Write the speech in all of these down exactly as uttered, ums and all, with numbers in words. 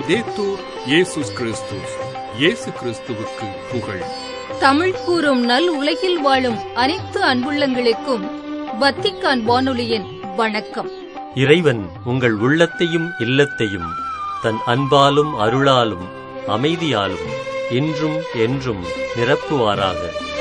லௌதேத்தூர் இயேசுஸ் கிறிஸ்துஸ். இயேசு கிறிஸ்துவுக்கு புகழ். தமிழ் கூறும் நல் உலகில் வாழும் அனைத்து அன்புள்ளங்களுக்கும் வத்திக்கான் வானொலியின் வணக்கம். இறைவன் உங்கள் உள்ளத்தையும் இல்லத்தையும் தன் அன்பாலும் அருளாலும் அமைதியாலும் இன்றும் என்றும் நிரப்புவாராக.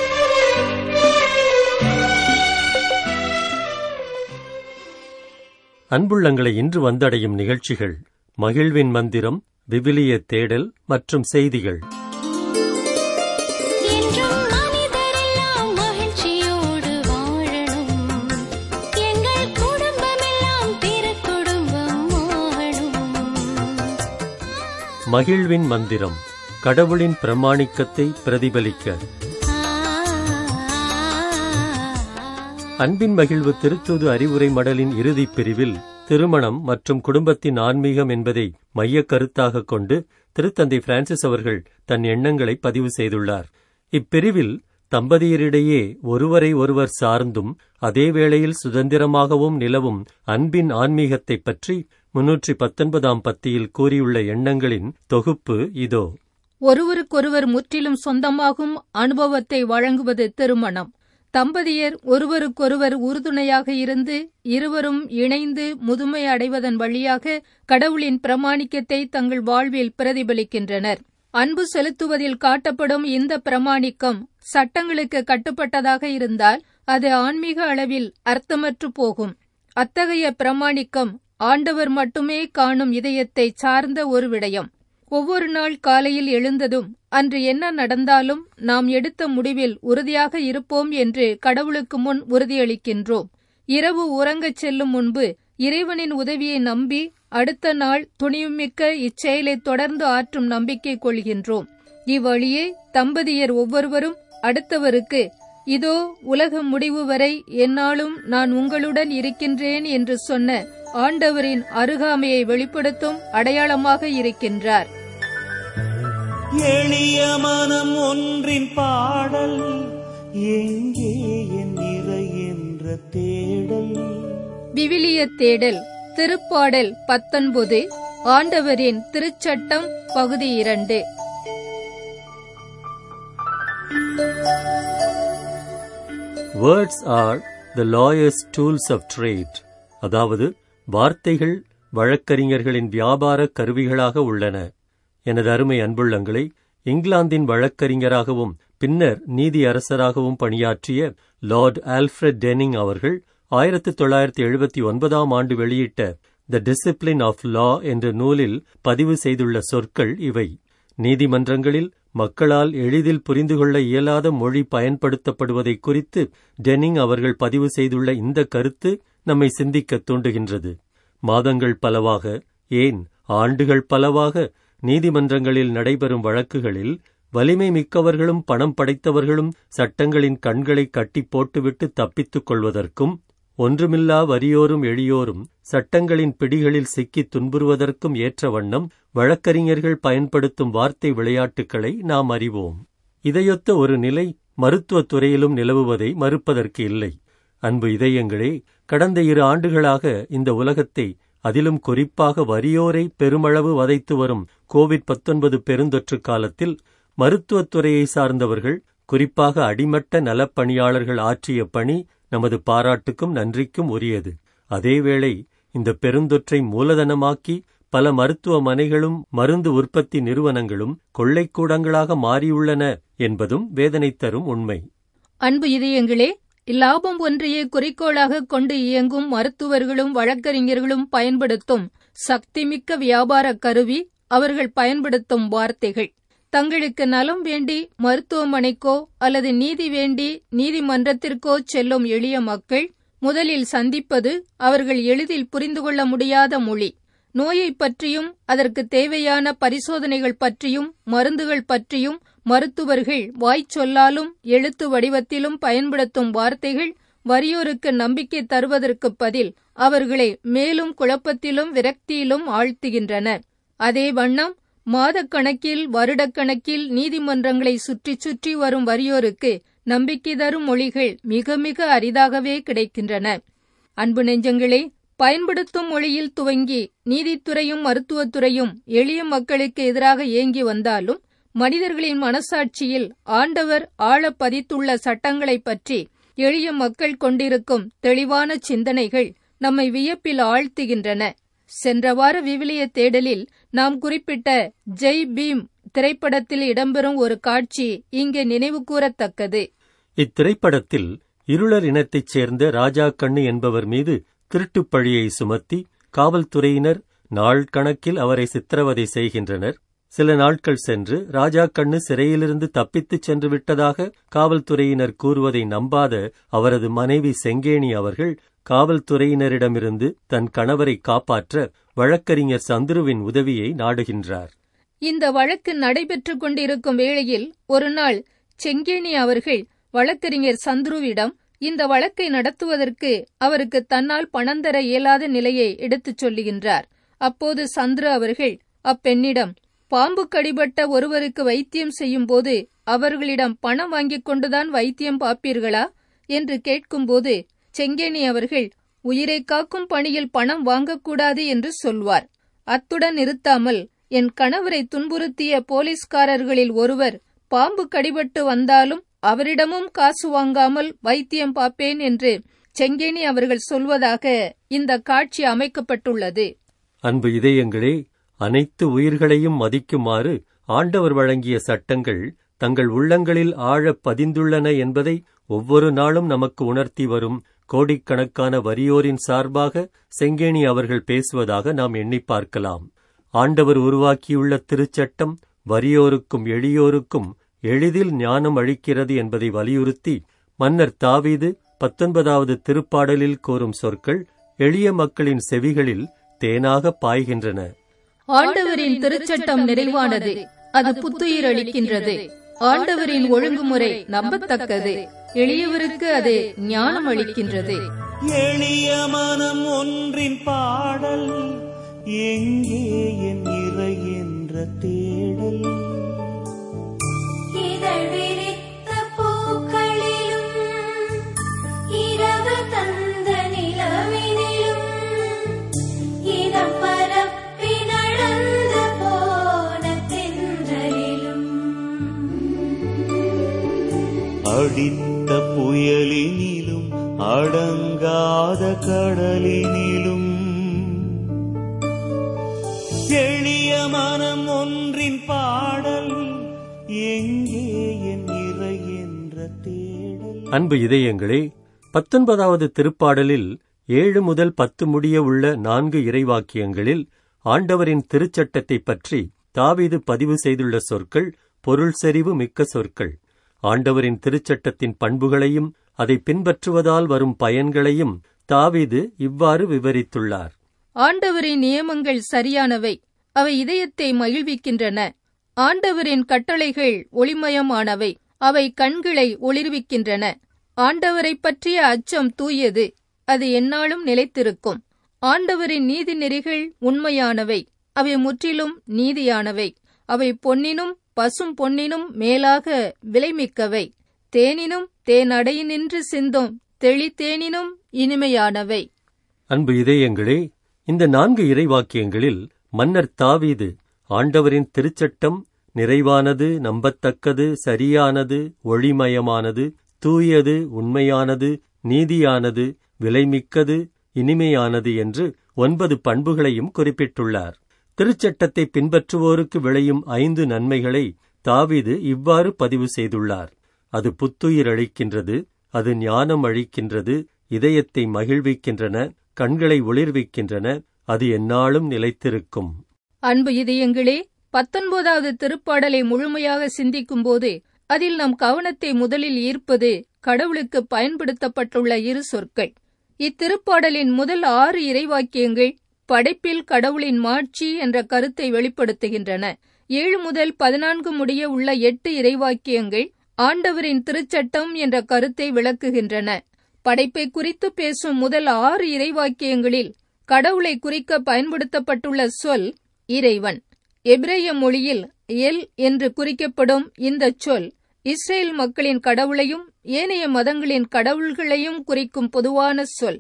அன்புள்ளங்களை இன்று வந்தடையும் நிகழ்ச்சிகள் மகிழ்வின் மந்திரம், விவிலிய தேடல் மற்றும் செய்திகள். மகிழ்வின் மந்திரம் கடவுளின் பிரமாணிக்கத்தை பிரதிபலிக்க. அன்பின் மகிழ்வு திருத்தூது அறிவுரை மடலின் இறுதிப் பிரிவில் திருமணம் மற்றும் குடும்பத்தின் ஆன்மீகம் என்பதை மையக் கருத்தாக கொண்டு திருத்தந்தை பிரான்சிஸ் அவர்கள் தன் எண்ணங்களை பதிவு செய்துள்ளார். இப்பிரிவில் தம்பதியரிடையே ஒருவரை ஒருவர் சார்ந்தும் அதே வேளையில் சுதந்திரமாகவும் நிலவும் அன்பின் ஆன்மீகத்தை பற்றி முன்னூற்றி பத்தொன்பதாம் பத்தியில் கூறியுள்ள எண்ணங்களின் தொகுப்பு இதோ. ஒருவருக்கொருவர் முற்றிலும் சொந்தமாகும் அனுபவத்தை வழங்குவது திருமணம். தம்பதியர் ஒருவருக்கொருவர் உறுதுணையாக இருந்து இருவரும் இணைந்து முதுமை அடைவதன் வழியாக கடவுளின் பிரமாணிக்கத்தை தங்கள் வாழ்வில் பிரதிபலிக்கின்றனர். அன்பு செலுத்துவதில் காட்டப்படும் இந்த பிரமாணிக்கம் சட்டங்களுக்கு கட்டுப்பட்டதாக இருந்தால் அது ஆன்மீக அளவில் அர்த்தமற்று போகும். அத்தகைய பிரமாணிக்கம் ஆண்டவர் மட்டுமே காணும் இதயத்தை சார்ந்த ஒரு விடயம். ஒவ்வொரு நாள் காலையில் எழுந்ததும் அன்று என்ன நடந்தாலும் நாம் எடுத்த முடிவில் உறுதியாக இருப்போம் என்று கடவுளுக்கு முன் உறுதியளிக்கின்றோம். இரவு உறங்கச் செல்லும் முன்பு இறைவனின் உதவியை நம்பி அடுத்த நாள் துணிவுமிக்க இச்செயலை தொடர்ந்து ஆற்றும் நம்பிக்கை கொள்கின்றோம். இவ்வழியே தம்பதியர் ஒவ்வொருவரும் அடுத்தவருக்கு இதோ உலக முடிவு வரை எந்நாளும் நான் உங்களுடன் இருக்கின்றேன் என்று சொன்ன ஆண்டவரின் அருகாமையை வெளிப்படுத்தும் அடையாளமாக இருக்கின்றார். எளிய மனம் ஒன்றின் பாடல் எங்கே என் இறை என்ற தேடல். விவிலிய தேடல் திருப்பாடல் பத்தொன்பது ஆண்டவரின் திருச்சட்டம் பகுதி இரண்டு. Words are the lawyer's tools of trade. அதாவது வார்த்தைகள் வழக்கறிஞர்களின் வியாபார கருவிகளாக உள்ளன. எனது அருமை அன்புள்ளங்களை, இங்கிலாந்தின் வழக்கறிஞராகவும் பின்னர் நீதி அரசராகவும் பணியாற்றிய லார்ட் ஆல்ஃபிரட் டெனிங் அவர்கள் ஆயிரத்தி தொள்ளாயிரத்தி எழுபத்தி ஒன்பதாம் ஆண்டு வெளியிட்ட த டிசிப்ளின் ஆஃப் லா என்ற நூலில் பதிவு செய்துள்ள சொற்கள் இவை. நீதிமன்றங்களில் மக்களால் எளிதில் புரிந்து கொள்ள இயலாத மொழி பயன்படுத்தப்படுவதை குறித்து டெனிங் அவர்கள் பதிவு செய்துள்ள இந்த கருத்து நம்மை சிந்திக்க தூண்டுகின்றது. மாதங்கள் பலவாக, ஏன் ஆண்டுகள் பலவாக நீதிமன்றங்களில் நடைபெறும் வழக்குகளில் வலிமை மிக்கவர்களும் பணம் படைத்தவர்களும் சட்டங்களின் கண்களை கட்டி போட்டுவிட்டு தப்பித்துக் கொள்வதற்கும், ஒன்றுமில்லா வறியோரும் எளியோரும் சட்டங்களின் பிடிகளில் சிக்கி துன்புறுவதற்கும் ஏற்ற வண்ணம் வழக்கறிஞர்கள் பயன்படுத்தும் வார்த்தை விளையாட்டுக்களை நாம் அறிவோம். இதையொத்த ஒரு நிலை மருத்துவத் துறையிலும் நிலவுவதை மறுப்பதற்கு இல்லை. அன்பு இதயங்களே, கடந்த இரு ஆண்டுகளாக இந்த உலகத்தை, அதிலும் குறிப்பாக வறியோரை பெருமளவு வதைத்து வரும் கோவிட் பத்தொன்பது பெருந்தொற்று காலத்தில் மருத்துவத்துறையை சார்ந்தவர்கள், குறிப்பாக அடிமட்ட நலப்பணியாளர்கள் ஆற்றிய பணி நமது பாராட்டுக்கும் நன்றிக்கும் உரியது. அதேவேளை இந்த பெருந்தொற்றை மூலதனமாக்கி பல மருத்துவமனைகளும் மருந்து உற்பத்தி நிறுவனங்களும் கொள்ளைக்கூடங்களாக மாறியுள்ளன என்பதும் வேதனை தரும் உண்மை. அன்பு இதயங்களே, லாபம் ஒன்றையே குறிக்கோளாக கொண்டு இயங்கும் மருத்துவர்களும் வழக்கறிஞர்களும் பயன்படுத்தும் சக்திமிக்க வியாபார கருவி அவர்கள் பயன்படுத்தும் வார்த்தைகள். தங்களுக்கு நலம் வேண்டி மருத்துவமனைக்கோ அல்லது நீதி வேண்டி நீதிமன்றத்திற்கோ செல்லும் எளிய மக்கள் முதலில் சந்திப்பது அவர்கள் எளிதில் புரிந்து கொள்ள முடியாத மொழி. நோயை பற்றியும் அதற்கு தேவையான பரிசோதனைகள் பற்றியும் மருந்துகள் பற்றியும் மருத்துவர்கள் வாய்ச்சொல்லாலும் எழுத்து வடிவத்திலும் பயன்படுத்தும் வார்த்தைகள் வறியோருக்கு நம்பிக்கை தருவதற்கு பதில் அவர்களை மேலும் குழப்பத்திலும் விரக்தியிலும் ஆழ்த்துகின்றன. அதே வண்ணம் மாதக்கணக்கில் வருடக்கணக்கில் நீதிமன்றங்களை சுற்றி சுற்றி வரும் வறியோருக்கு நம்பிக்கை தரும் மொழிகள் மிக மிக அரிதாகவே கிடைக்கின்றன. அன்பு நெஞ்சங்களே, பயன்படுத்தும் மொழியில் துவங்கி நீதித்துறையும் மருத்துவத்துறையும் எளிய மக்களுக்கு எதிராக இயங்கி வந்தாலும் மனிதர்களின் மனசாட்சியில் ஆண்டவர் ஆழ பதித்துள்ள சட்டங்களைப் பற்றி எளிய மக்கள் கொண்டிருக்கும் தெளிவான சிந்தனைகள் நம்மை வியப்பில் ஆழ்த்துகின்றன. சென்ற வார விவிலிய தேடலில் நாம் குறிப்பிட்ட ஜெய் பீம் திரைப்படத்தில் இடம்பெறும் ஒரு காட்சி இங்கே நினைவு கூறத்தக்கது. இத்திரைப்படத்தில் இருளர் இனத்தைச் சேர்ந்த ராஜா கண்ணு என்பவர் மீது திருட்டுப் பழியை சுமத்தி காவல்துறையினர் நாள் கணக்கில் அவரை சித்திரவதை செய்கின்றனர். சில நாட்கள் சென்று ராஜா கண்ணு சிறையிலிருந்து தப்பித்துச் சென்று விட்டதாக காவல்துறையினர் கூறுவதை நம்பாத அவரது மனைவி செங்கேணி அவர்கள் காவல்துறையினரிடமிருந்து தன் கணவரை காப்பாற்ற வழக்கறிஞர் சந்துருவின் உதவியை நாடுகின்றார். இந்த வழக்கு நடைபெற்றுக் கொண்டிருக்கும் வேளையில் ஒருநாள் செங்கேணி அவர்கள் வழக்கறிஞர் சந்துருவிடம் இந்த வழக்கை நடத்துவதற்கு அவருக்கு தன்னால் பணம் தர இயலாத நிலையை எடுத்துச் சொல்லுகின்றார். அப்போது சந்துரு அவர்கள் அப்பெண்ணிடம், பாம்பு கடிபட்ட ஒருவருக்கு வைத்தியம் செய்யும் போது அவர்களிடம் பணம் வாங்கிக் கொண்டுதான் வைத்தியம் பார்ப்பீர்களா என்று கேட்கும்போது செங்கேணி அவர்கள் உயிரை காக்கும் பணியில் பணம் வாங்கக்கூடாது என்று சொல்வார். அத்துடன் நிறுத்தாமல், என் கணவரை துன்புறுத்திய போலீஸ்காரர்களில் ஒருவர் பாம்பு கடிபட்டு வந்தாலும் அவரிடமும் காசு வாங்காமல் வைத்தியம் பார்ப்பேன் என்று செங்கேணி அவர்கள் சொல்வதாக இந்த காட்சி அமைக்கப்பட்டுள்ளது. அன்பு இதயங்களே, அனைத்து உயிர்களையும் மதிக்குமாறு ஆண்டவர் வழங்கிய சட்டங்கள் தங்கள் உள்ளங்களில் ஆழப் பதிந்துள்ளன என்பதை ஒவ்வொரு நாளும் நமக்கு உணர்த்தி வரும் கோடிக்கணக்கான வறியோரின் சார்பாக செங்கேணி அவர்கள் பேசுவதாக நாம் எண்ணி பார்க்கலாம். ஆண்டவர் உருவாக்கியுள்ள திருச்சட்டம் வறியோருக்கும் எளியோருக்கும் எளிதில் ஞானம் அளிக்கிறது என்பதை வலியுறுத்தி மன்னர் தாவீது பத்தொன்பதாவது திருப்பாடலில் கூறும் சொற்கள் எளிய மக்களின் செவிகளில் தேனாக பாய்கின்றன. ஆண்டவரின் திருச்சட்டம் நிறைவானது, அது புத்துயிர் அளிக்கின்றது. ஆண்டவரின் ஒழுங்குமுறை நம்பத்தக்கது, எளியவருக்கு அது ஞானம் அளிக்கின்றது. எளிய மனம் ஒன்றின் பாடல், எங்கே என் இறை என்ற தேடல். இதழ் விரித்த பூக்களிலும் இரவு தந்த நிலவினிலும் இதம் பரப்பி நடந்து போன தென்றலிலும் அடித்த புயலினிலும் அடங்காத கடலினிலும் எளிய மனம் ஒன்றின் பாடல், எங்கே என் இறை என்ற தேடல். அன்பு இதயங்களே, பத்தொன்பதாவது திருப்பாடலில் ஏழு முதல் பத்து முடிய உள்ள நான்கு இறைவாக்கியங்களில் ஆண்டவரின் திருச்சட்டத்தைப் பற்றி தாவீது பதிவு செய்துள்ள சொற்கள் பொருள் செறிவு மிக்க சொற்கள். ஆண்டவரின் திருச்சட்டத்தின் பண்புகளையும் அதை பின்பற்றுவதால் வரும் பயன்களையும் தாவீது இவ்வாறு விவரித்துள்ளார். ஆண்டவரின் நியமங்கள் சரியானவை, அவை இதயத்தை மகிழ்விக்கின்றன. ஆண்டவரின் கட்டளைகள் ஒளிமயமானவை, அவை கண்களை ஒளிர்விக்கின்றன. ஆண்டவரைப் பற்றிய அச்சம் தூயது, அது எந்நாளும் நிலைத்திருக்கும். ஆண்டவரின் நீதி நெறிகள் உண்மையானவை, அவை முற்றிலும் நீதியானவை. அவை பொன்னினும் பசும் பொன்னினும் மேலாக விலைமிக்கவை, தேனினும் தேனடையினின்று சிந்தும் தெளித்தேனினும் இனிமையானவை. அன்பு இதயங்களே, இந்த நான்கு இறைவாக்கியங்களில் மன்னர் தாவீது ஆண்டவரின் திருச்சட்டம் நிறைவானது, நம்பத்தக்கது, சரியானது, ஒளிமயமானது, தூயது, உண்மையானது, நீதியானது, விலைமிக்கது, இனிமையானது என்று ஒன்பது பண்புகளையும் குறிப்பிட்டுள்ளார். திருச்சட்டத்தை பின்பற்றுவோருக்கு விளையும் ஐந்து நன்மைகளை தாவீது இவ்வாறு பதிவு செய்துள்ளார். அது புத்துயிர் அளிக்கின்றது, அது ஞானம் அளிக்கின்றது, இதயத்தை மகிழ்விக்கின்றன, கண்களை ஒளிர்விக்கின்றன, அது எந்நாளும் நிலைத்திருக்கும். அன்பு இதயங்களே, பத்தொன்பதாவது திருப்பாடலை முழுமையாக சிந்திக்கும்போது அதில் நம் கவனத்தை முதலில் ஈர்ப்பது கடவுளுக்கு பயன்படுத்தப்பட்டுள்ள இரு சொற்கள். இத்திருப்பாடலின் முதல் ஆறு இறைவாக்கியங்கள் படைப்பில் கடவுளின் மாட்சி என்ற கருத்தை வெளிப்படுத்துகின்றன. ஏழு முதல் பதினான்கு முடிய உள்ள எட்டு இறைவாக்கியங்கள் ஆண்டவரின் திருச்சட்டம் என்ற கருத்தை விளக்குகின்றன. படைப்பை குறித்து பேசும் முதல் ஆறு இறைவாக்கியங்களில் கடவுளை குறிக்க பயன்படுத்தப்பட்டுள்ள சொல் இறைவன். எபிரேய மொழியில் எல் என்று குறிக்கப்படும் இந்த சொல் இஸ்ரேல் மக்களின் கடவுளையும் ஏனைய மதங்களின் கடவுள்களையும் குறிக்கும் பொதுவான சொல்.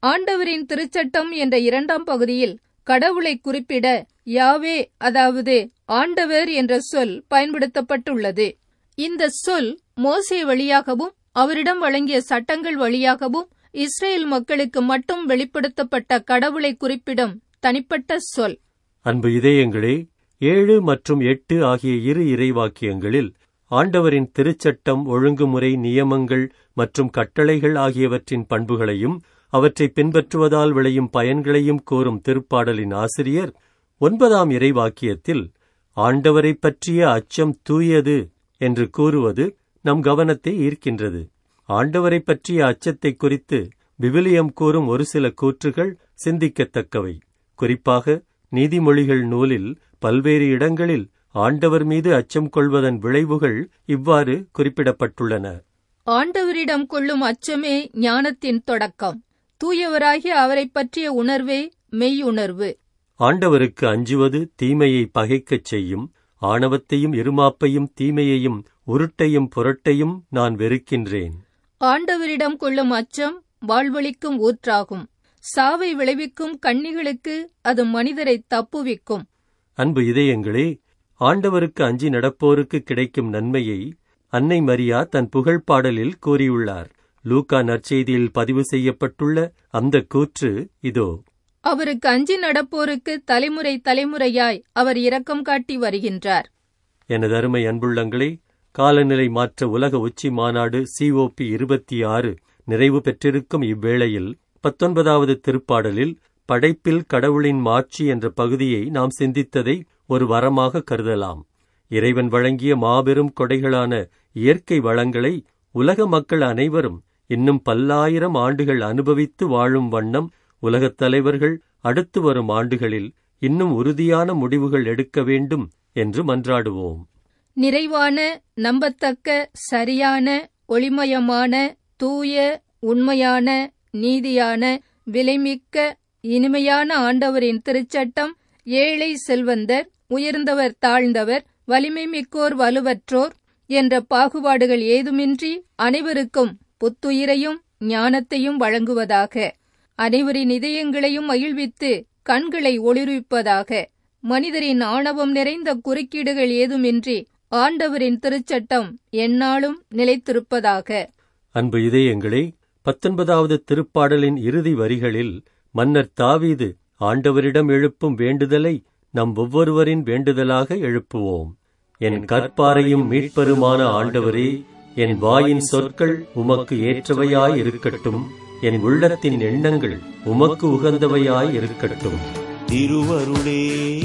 ஆண்டவரின் திருச்சட்டம் என்ற இரண்டாம் பகுதியில் கடவுளை குறிப்பிட யாவே, அதாவது ஆண்டவர் என்ற சொல் பயன்படுத்தப்பட்டுள்ளது. இந்த சொல் மோசே வழியாகவும் அவரிடம் வழங்கிய சட்டங்கள் வழியாகவும் இஸ்ரேல் மக்களுக்கு மட்டும் வெளிப்படுத்தப்பட்ட கடவுளை குறிப்பிடும் தனிப்பட்ட சொல். அன்பு இதயங்களே, ஏழு மற்றும் எட்டு ஆகிய இரு இறைவாக்கியங்களில் ஆண்டவரின் திருச்சட்டம், ஒழுங்குமுறை, நியமங்கள் மற்றும் கட்டளைகள் ஆகியவற்றின் பண்புகளையும் அவற்றை பின்பற்றுவதால் விளையும் பயன்களையும் கூறும் திருப்பாடலின் ஆசிரியர் ஒன்பதாம் இறைவாக்கியத்தில் ஆண்டவரை பற்றிய அச்சம் தூயது என்று கூறுவது நம் கவனத்தை ஈர்க்கின்றது. ஆண்டவரை பற்றிய அச்சத்தை குறித்து விவிலியம் கூறும் ஒரு சில கூற்றுகள் சிந்திக்கத்தக்கவை. குறிப்பாக நீதிமொழிகள் நூலில் பல்வேறு இடங்களில் ஆண்டவர் மீது அச்சம் கொள்வதன் விளைவுகள் இவ்வாறு குறிப்பிடப்பட்டுள்ளன. ஆண்டவரிடம் கொள்ளும் அச்சமே ஞானத்தின் தொடக்கம். தூயவராகிய அவரை பற்றிய உணர்வே மெய்யுணர்வு. ஆண்டவருக்கு அஞ்சுவது தீமையை பகைக்கச் செய்யும். ஆணவத்தையும் இருமாப்பையும் தீமையையும் உருட்டையும் புரட்டையும் நான் வெறுக்கின்றேன். ஆண்டவரிடம் கொள்ளும் அச்சம் வாழ்வளிக்கும் ஊற்றாகும். சாவை விளைவிக்கும் கண்ணிகளுக்கு அது மனிதரை தப்புவிக்கும். அன்பு இதயங்களே, ஆண்டவருக்கு அஞ்சி நடப்போருக்கு கிடைக்கும் நன்மையை அன்னை மரியா தன் புகழ் பாடலில் கூறியுள்ளார். லூக்கா நற்செய்தியில் பதிவு செய்யப்பட்டுள்ள அந்த கூற்று இதோ: அவருக்கு அஞ்சி நடப்போருக்கு தலைமுறை தலைமுறையாய் அவர் இரக்கம் காட்டி வருகின்றார். எனது அருமை அன்புள்ளங்களே, காலநிலை மாற்ற உலக உச்சி மாநாடு சிஓபி இருபத்தி ஆறு நிறைவு பெற்றிருக்கும் இவ்வேளையில் பத்தொன்பதாவது திருப்பாடலில் படைப்பில் கடவுளின் மாட்சி என்ற பகுதியை நாம் சிந்தித்ததை ஒரு வரமாக கருதலாம். இறைவன் வழங்கிய மாபெரும் கொடைகளான இயற்கை வளங்களை உலக மக்கள் அனைவரும் இன்னும் பல்லாயிரம் ஆண்டுகள் அனுபவித்து வாழும் வண்ணம் உலகத் தலைவர்கள் அடுத்து வரும் ஆண்டுகளில் இன்னும் உறுதியான முடிவுகள் எடுக்க வேண்டும் என்று மன்றாடுவோம். நிறைவான, நம்பத்தக்க, சரியான, ஒளிமயமான, தூய, உண்மையான, நீதியான, விலைமிக்க, இனிமையான ஆண்டவரின் திருச்சட்டம் ஏழை செல்வந்தர், உயர்ந்தவர் தாழ்ந்தவர், வலிமை மிக்கோர் வலுவற்றோர் என்ற பாகுபாடுகள் ஏதுமின்றி அனைவருக்கும் புத்துயிரையும் ஞானத்தையும் வழங்குவதாக. அனைவரின் இதயங்களையும் மகிழ்வித்து கண்களை ஒளிர்விப்பதாக. மனிதரின் ஆணவம் நிறைந்த குறுக்கீடுகள் ஏதுமின்றி ஆண்டவரின் திருச்சட்டம் எந்நாளும் நிலைத்திருப்பதாக. அன்பு இதயங்களே, பத்தொன்பதாவது திருப்பாடலின் இறுதி வரிகளில் மன்னர் தாவீது ஆண்டவரிடம் எழுப்பும் வேண்டுதலை நம் ஒவ்வொருவரின் வேண்டுதலாக எழுப்புவோம். என் கற்பாரையும் மீட்பருமான ஆண்டவரே, என் வாயின் சொற்கள் உமக்கு ஏற்றவையாய் இருக்கட்டும். என் உள்ளத்தின் எண்ணங்கள் உமக்கு உகந்தவையாய் இருக்கட்டும். திருவருளே,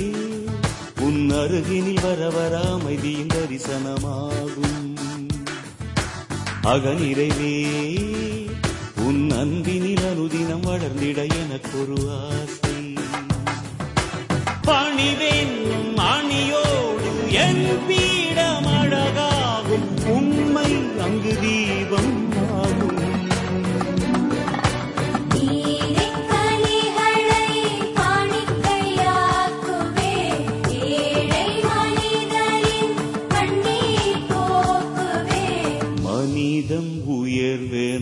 உன் அருகினில் வரவர அமைதியின் தரிசனமாகும். அகநிறைவே, உன் அன்பினில் அனுதினம் வளர்ந்திட எனக்கொரு ஆசை. பணிவேன் ஆணியோடு என் பீடம் அழகாகும். உண்மை அங்கு தீபம் ஆகும். மனிதம் உயர்வேன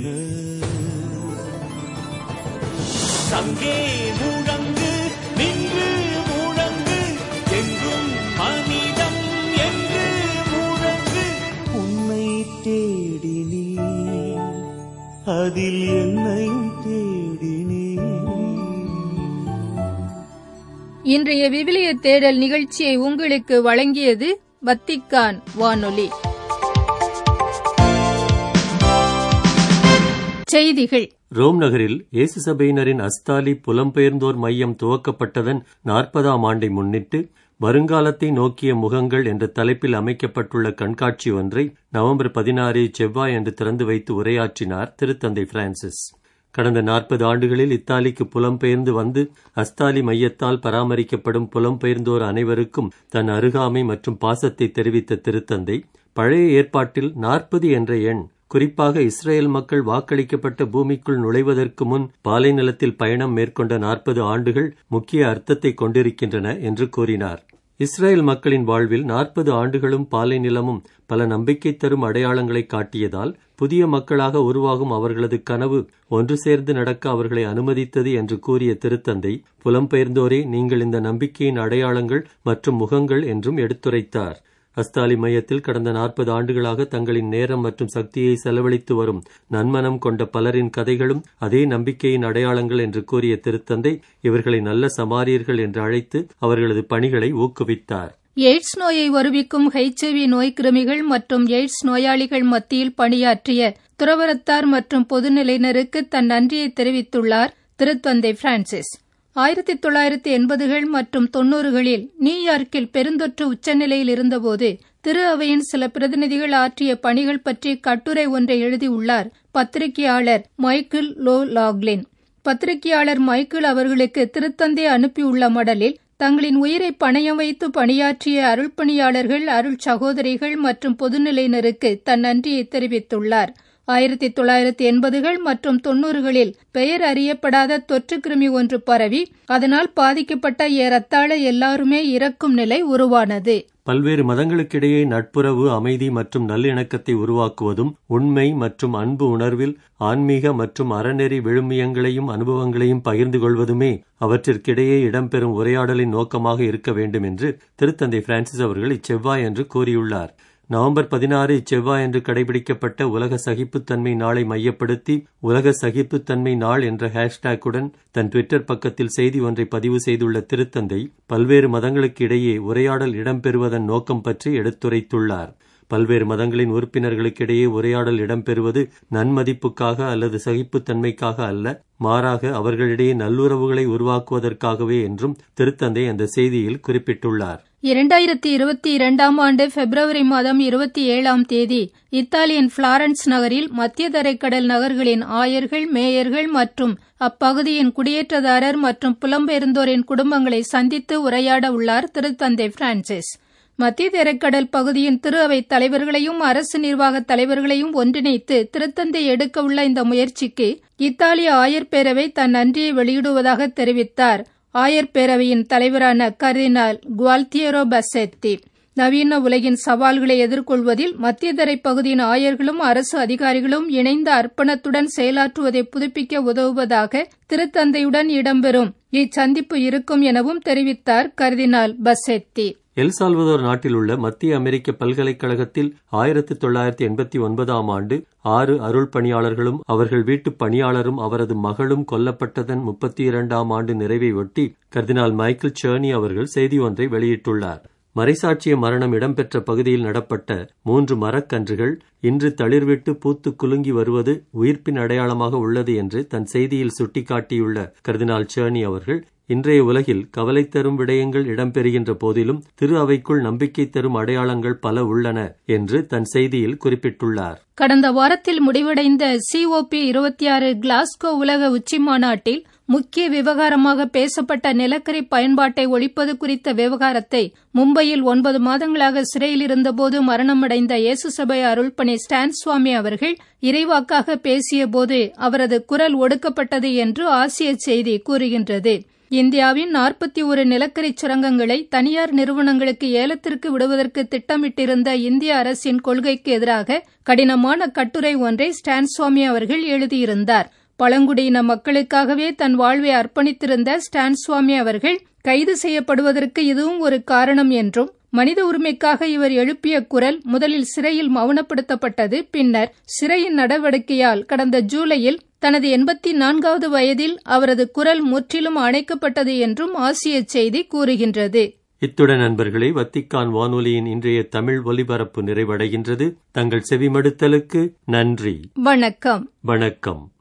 சங்கே முழங்கு நின்று முழங்கு எங்கும் மனிதம் என்று முழங்கு. உன்னை தேடினே, அதில் என்னையும் தேடினே. இன்றைய விவிலிய தேடல் நிகழ்ச்சியை உங்களுக்கு வழங்கியது வத்திக்கான் வானொலி. செய்திகள். ரோம் நகரில் இயேசு சபையினரின் அஸ்தாலி புலம்பெயர்ந்தோர் மையம் துவக்கப்பட்டதன் நாற்பதாம் ஆண்டை முன்னிட்டு வருங்காலத்தை நோக்கிய முகங்கள் என்ற தலைப்பில் அமைக்கப்பட்டுள்ள கண்காட்சி ஒன்றை நவம்பர் பதினாறு செவ்வாய் என்று திறந்து வைத்து உரையாற்றினார் திருத்தந்தை பிரான்சிஸ். கடந்த நாற்பது ஆண்டுகளில் இத்தாலிக்கு புலம்பெயர்ந்து வந்து அஸ்தாலி மையத்தால் பராமரிக்கப்படும் புலம்பெயர்ந்தோர் அனைவருக்கும் தன் அருகாமை மற்றும் பாசத்தை தெரிவித்த திருத்தந்தை, பழைய ஏற்பாட்டில் நாற்பது என்ற எண் குறிப்பாக இஸ்ரேல் மக்கள் வாக்களிக்கப்பட்ட பூமிக்குள் நுழைவதற்கு முன் பாலை நிலத்தில் பயணம் மேற்கொண்ட நாற்பது ஆண்டுகள் முக்கிய அர்த்தத்தை கொண்டிருக்கின்றன என்று கூறினார். இஸ்ரேல் மக்களின் வாழ்வில் நாற்பது ஆண்டுகளும் பாலை நிலமும் பல நம்பிக்கை தரும் அடையாளங்களை காட்டியதால் புதிய மக்களாக உருவாகும் அவர்களது கனவு ஒன்று சேர்ந்து நடக்க அவர்களை அனுமதித்தது என்று கூறிய திருத்தந்தை, புலம்பெயர்ந்தோரே நீங்கள் இந்த நம்பிக்கையின் அடையாளங்கள் மற்றும் முகங்கள் என்றும் எடுத்துரைத்தார். அஸ்தாலி மையத்தில் கடந்த நாற்பது ஆண்டுகளாக தங்களின் நேரம் மற்றும் சக்தியை செலவழித்து வரும் நன்மனம் கொண்ட பலரின் கதைகளும் அதே நம்பிக்கையின் அடையாளங்கள் என்று கூறிய திருத்தந்தை இவர்களை நல்ல சமாரியர்கள் என்று அழைத்து அவர்களது பணிகளை ஊக்குவித்தார். எய்ட்ஸ் நோயை வருவிக்கும் ஹெச்ஐவி நோய் கிருமிகள் மற்றும் எய்ட்ஸ் நோயாளிகள் மத்தியில் பணியாற்றிய துறவரத்தார் மற்றும் பொதுநிலையினருக்கு தன் நன்றியை தெரிவித்துள்ளார் திருத்தந்தை பிரான்சிஸ். ஆயிரத்தி தொள்ளாயிரத்தி எண்பதுகள் மற்றும் தொன்னூறுகளில் நியூயார்க்கில் பெருந்தொற்று உச்சநிலையில் இருந்தபோது திரு அவையின் சில பிரதிநிதிகள் ஆற்றிய பணிகள் பற்றி கட்டுரை ஒன்றை எழுதியுள்ளார் பத்திரிகையாளர் மைக்கேல் லோ லாக்லின். பத்திரிகையாளர் மைக்கேல் அவர்களுக்கு திருத்தந்தை அனுப்பியுள்ள மடலில் தங்களின் உயிரை பணயம் வைத்து பணியாற்றிய அருள்பணியாளர்கள், அருள் சகோதரிகள் மற்றும் பொதுநிலையினருக்கு தன் நன்றியை தெரிவித்துள்ளார். ஆயிரத்தி தொள்ளாயிரத்தி எண்பதுகள் மற்றும் தொன்னூறுகளில் பெயர் அறியப்படாத தொற்று கிருமி ஒன்று பரவி அதனால் பாதிக்கப்பட்ட ஏறத்தாழ எல்லாருமே இறக்கும் நிலை உருவானது. பல்வேறு மதங்களுக்கிடையே நட்புறவு, அமைதி மற்றும் நல்லிணக்கத்தை உருவாக்குவதும், உண்மை மற்றும் அன்பு உணர்வில் ஆன்மீக மற்றும் அறநெறி விழுமியங்களையும் அனுபவங்களையும் பகிர்ந்து கொள்வதுமே அவற்றிற்கிடையே இடம்பெறும் உரையாடலின் நோக்கமாக இருக்க வேண்டும் என்று திருத்தந்தை பிரான்சிஸ் அவர்கள் இச்செவ்வாய் என்று கூறியுள்ளார். நவம்பர் பதினாறு இச்செவ்வாய் என்று கடைபிடிக்கப்பட்ட உலக சகிப்புத்தன்மை நாளை மையப்படுத்தி உலக சகிப்புத்தன்மை நாள் என்ற ஹேஷ்டேக்குடன் தன் ட்விட்டர் பக்கத்தில் செய்தி ஒன்றை பதிவு செய்துள்ள திருத்தந்தை பல்வேறு மதங்களுக்கு இடையே உரையாடல் இடம்பெறுவதன் நோக்கம் பற்றி எடுத்துரைத்துள்ளார். பல்வேறு மதங்களின் உறுப்பினர்களுக்கிடையே உரையாடல் இடம்பெறுவது நன்மதிப்புக்காக அல்லது சகிப்புத்தன்மைக்காக அல்ல, மாறாக அவர்களிடையே நல்லுறவுகளை உருவாக்குவதற்காகவே என்றும் திருத்தந்தை அந்த செய்தியில் குறிப்பிட்டுள்ளார். இரண்டாயிரத்தி இருபத்தி இரண்டாம் ஆண்டு பிப்ரவரி மாதம் இருபத்தி ஏழாம் தேதி இத்தாலியின் பிளாரன்ஸ் நகரில் மத்திய தரைக்கடல் நகர்களின் ஆயர்கள், மேயர்கள் மற்றும் அப்பகுதியின் குடியேற்றதாரர் மற்றும் புலம்பெயர்ந்தோரின் குடும்பங்களை சந்தித்து உரையாட உள்ளார் திருத்தந்தை பிரான்சிஸ். மத்திய தரைக்கடல் பகுதியின் திரு அவை தலைவர்களையும் அரசு நிர்வாக தலைவர்களையும் ஒன்றிணைத்து திருத்தந்தை எடுக்க உள்ள இந்த முயற்சிக்கு இத்தாலிய ஆயர் பேரவை தன் நன்றியை வெளியிடுவதாக தெரிவித்தார். ஆயர் பேரவையின் தலைவரான கர்தினால் குவால்தியரோ பசெத்தி, நவீன உலகின் சவால்களை எதிர்கொள்வதில் மத்திய தரை பகுதியின் ஆயர்களும் அரசு அதிகாரிகளும் இணைந்த அர்ப்பணத்துடன் செயலாற்றுவதை புதுப்பிக்க உதவுவதாக திருத்தந்தையுடன் இடம்பெறும் இச்சந்திப்பு இருக்கும் எனவும் தெரிவித்தார் கர்தினால் பசெத்தி. எல் சால்வதோர் நாட்டில் உள்ள மத்திய அமெரிக்க பல்கலைக்கழகத்தில் ஆயிரத்தி தொள்ளாயிரத்தி எண்பத்தி ஒன்பதாம் ஆண்டு ஆறு அருள் பணியாளர்களும் அவர்கள் வீட்டு பணியாளரும் அவரது மகளும் கொல்லப்பட்டதன் முப்பத்தி இரண்டாம் ஆண்டு நிறைவை ஒட்டி கர்தினால் மைக்கேல் சர்னி அவர்கள் செய்தி ஒன்றை வெளியிட்டுள்ளார். மறைசாட்சிய மரணம் இடம்பெற்ற பகுதியில் நடப்பட்ட மூன்று மரக்கன்றுகள் இன்று தளிர்விட்டு பூத்து குலுங்கி வருவது உயிர்ப்பின் அடையாளமாக உள்ளது என்று தன் செய்தியில் சுட்டிக்காட்டியுள்ள கர்தினால் சர்னி அவர்கள் இன்றைய உலகில் கவலை தரும் விடயங்கள் இடம்பெறுகின்ற போதிலும் திரு அவைக்குள் நம்பிக்கை தரும் அடையாளங்கள் பல உள்ளன என்று தன் செய்தியில் குறிப்பிட்டுள்ளார். கடந்த வாரத்தில் முடிவடைந்த சிஓபி இருபத்தி ஆறு கிளாஸ்கோ உலக உச்சி மாநாட்டில் முக்கிய விவகாரமாக பேசப்பட்ட நிலக்கரி பயன்பாட்டை ஒழிப்பது குறித்த விவகாரத்தை மும்பையில் ஒன்பது மாதங்களாக சிறையில் இருந்தபோது மரணமடைந்த இயேசு சபை அருள்பணி ஸ்டான் சுவாமி அவர்கள் இறைவாக்காக பேசிய போது அவரது குரல் ஒடுக்கப்பட்டது என்று ஆசிய செய்தி கூறுகின்றது. இந்தியாவின் நாற்பத்தி ஒரு நிலக்கரி சுரங்கங்களை தனியார் நிறுவனங்களுக்கு ஏலத்திற்கு விடுவதற்கு திட்டமிட்டிருந்த இந்திய அரசின் கொள்கைக்கு எதிராக கடினமான கட்டுரை ஒன்றை ஸ்டான் சுவாமி அவர்கள் எழுதியிருந்தார். பழங்குடியின மக்களுக்காகவே தன் வாழ்வை அர்ப்பணித்திருந்த ஸ்டான் சுவாமி அவர்கள் கைது செய்யப்படுவதற்கு இதுவும் ஒரு காரணம் என்றும், மனித உரிமைக்காக இவர் எழுப்பிய குரல் முதலில் சிறையில் மௌனப்படுத்தப்பட்டது, பின்னர் சிறையின் நடவடிக்கையால் கடந்த ஜூலையில் தனது எண்பத்தி நான்காவது வயதில் அவரது குரல் முற்றிலும் அணைக்கப்பட்டது என்றும் ஆசிய செய்தி கூறுகின்றது. இத்துடன் நண்பர்களே, வத்திக்கான் வானொலியின் இன்றைய தமிழ் ஒலிபரப்பு நிறைவடைகின்றது. தங்கள் செவிமடுத்தலுக்கு நன்றி. வணக்கம். வணக்கம்.